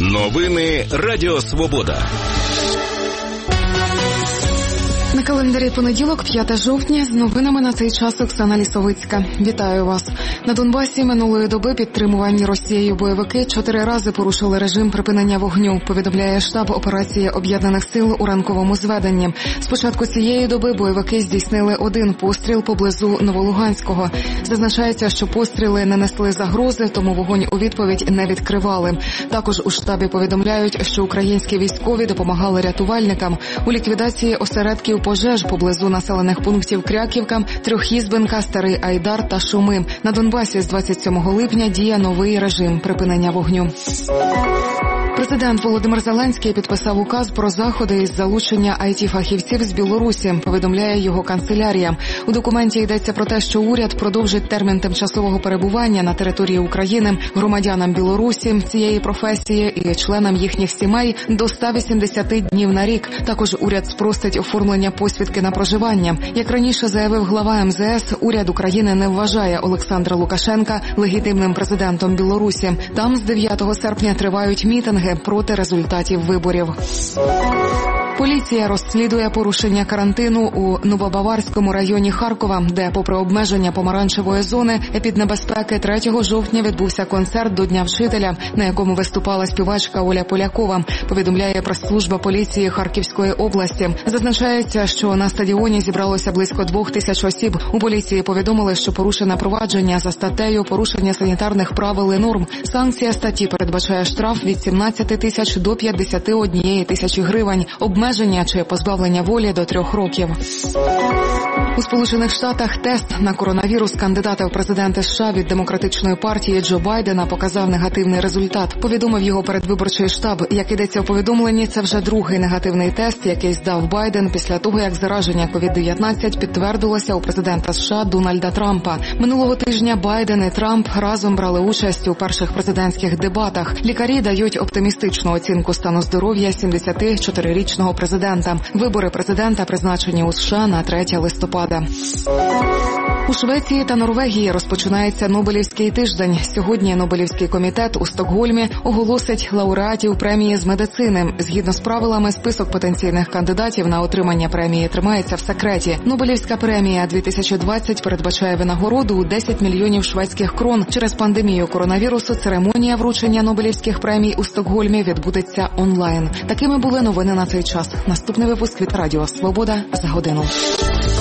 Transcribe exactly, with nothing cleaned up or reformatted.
Новини Радіо Свобода. На календарі понеділок, п'яте жовтня, з новинами на цей час Оксана Лісовицька. Вітаю вас. На Донбасі минулої доби підтримувані Росією бойовики чотири рази порушили режим припинення вогню, повідомляє штаб операції Об'єднаних сил у ранковому зведенні. З початку цієї доби бойовики здійснили один постріл поблизу Новолуганського. Зазначається, що постріли не несли загрози, тому вогонь у відповідь не відкривали. Також у штабі повідомляють, що українські військові допомагали рятувальникам у ліквідації осередків пожеж поблизу населених пунктів Кряківка, Трьохізбенка, Старий Айдар та Шуми. На Донбасі з двадцять сьомого липня діє новий режим припинення вогню. Президент Володимир Зеленський підписав указ про заходи із залучення ай ті-фахівців з Білорусі, повідомляє його канцелярія. У документі йдеться про те, що уряд продовжить термін тимчасового перебування на території України громадянам Білорусі цієї професії і членам їхніх сімей до ста вісімдесяти днів на рік. Також уряд спростить оформлення посвідки на проживання. Як раніше заявив глава ем зе ес, уряд України не вважає Олександра Лукашенка легітимним президентом Білорусі. Там з дев'ятого серпня тривають мітинги проти результатів виборів. Поліція розслідує порушення карантину у Новобаварському районі Харкова, де, попри обмеження помаранчевої зони, епіднебезпеки третього жовтня відбувся концерт до Дня вчителя, на якому виступала співачка Оля Полякова, повідомляє прес-служба поліції Харківської області. Зазначається, що на стадіоні зібралося близько двох тисяч осіб. У поліції повідомили, що порушено провадження за статтею «Порушення санітарних правил і норм». Санкція статті передбачає штраф від сімнадцяти тисяч до п'ятдесяти однієї тисячі гривень, обмеження чи позбавлення волі до трьох років. У Сполучених Штатах тест на коронавірус кандидата в президенти США від Демократичної партії Джо Байдена показав негативний результат. Повідомив його передвиборчий штаб. Як йдеться у повідомленні, це вже другий негативний тест, який здав Байден після того, як зараження ковід дев'ятнадцять підтвердилося у президента США Дональда Трампа. Минулого тижня Байден і Трамп разом брали участь у перших президентських дебатах. Лікарі дають оптимістичну оцінку стану здоров'я сімдесятичотирирічного президента. Вибори президента призначені у США на третє листопада. У Швеції та Норвегії розпочинається Нобелівський тиждень. Сьогодні Нобелівський комітет у Стокгольмі оголосить лауреатів премії з медицини. Згідно з правилами, список потенційних кандидатів на отримання премії тримається в секреті. Нобелівська премія дві тисячі двадцять передбачає винагороду у десять мільйонів шведських крон. Через пандемію коронавірусу церемонія вручення Нобелівських премій у Стокгольмі відбудеться онлайн. Такими були новини на цей час. Наступний випуск від Радіо Свобода за годину.